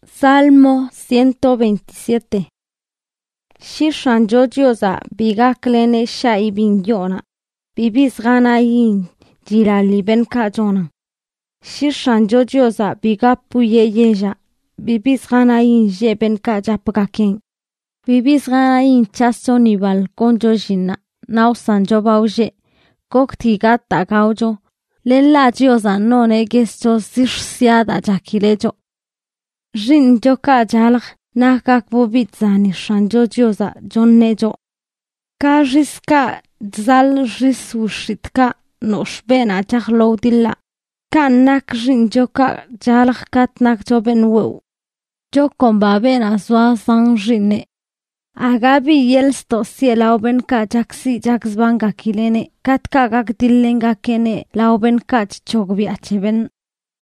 Salmo 127. Xixancho Diosa bigaklene shaibin yona, bibis ganayin jirali ben kajona. Xixancho Diosa bigapuye yeja, bibis ganayin je ben kajapgaken. Bibis ganayin chasonibal konjo jina, nausanjo bauje, kokti gata gaujo. Lela Diosa none gesto zirsiada jakilejo. Rin joka jalg nakak bobitzani shanjo Diosa jonnejo. Ka riska dzal risushritka noshbena jagloudilla. Kan nak rin joka jalg katnak joben wew. Jokon babena zwa san rinne. Agabi yelsto sielauben ka jaksi jaksbanga kilene. Katka gak dillenga kene lauben ka chogbi acheben.